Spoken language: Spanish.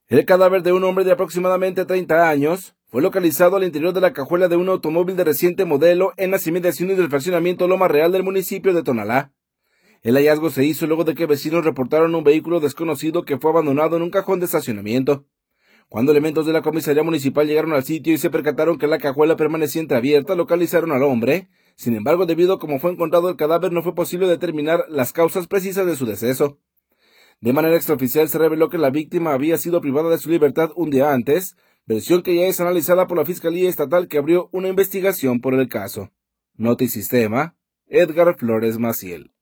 El cadáver de un hombre de aproximadamente 30 años fue localizado al interior de la cajuela de un automóvil de reciente modelo en las inmediaciones del fraccionamiento Loma Real del municipio de Tonalá. El hallazgo se hizo luego de que vecinos reportaron un vehículo desconocido que fue abandonado en un cajón de estacionamiento. Cuando elementos de la comisaría municipal llegaron al sitio y se percataron que la cajuela permanecía entreabierta, localizaron al hombre. Sin embargo, debido a cómo fue encontrado el cadáver, no fue posible determinar las causas precisas de su deceso. De manera extraoficial se reveló que la víctima había sido privada de su libertad un día antes, versión que ya es analizada por la Fiscalía Estatal, que abrió una investigación por el caso. Notisistema, Edgar Flores Maciel.